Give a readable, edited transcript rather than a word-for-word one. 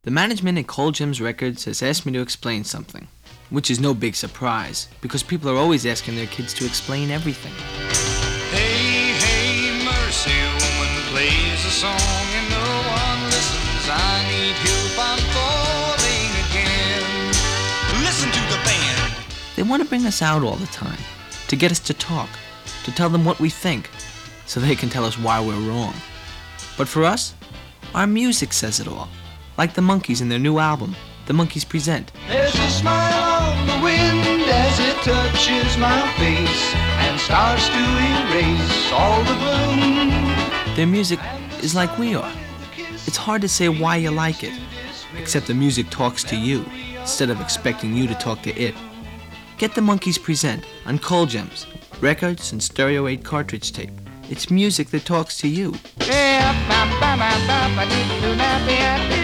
The management at Cold Gems Records has asked me to explain something, which is no big surprise, because people are always asking their kids to explain everything. Hey, hey, mercy, woman plays a song and no one listens. I need help, I'm falling again. Listen to the band. They want to bring us out all the time, to get us to talk, to tell them what we think, so they can tell us why we're wrong. But for us, our music says it all. Like the Monkees in their new album, The Monkees Present. There's a smile on the wind as it touches my face and starts to erase all the gloom. Their music is like we are. It's hard to say why you like it, except the music talks to you, instead of expecting you to talk to it. Get The Monkees Present on Cold Gems, records and Stereo 8 cartridge tape. It's music that talks to you. Yeah,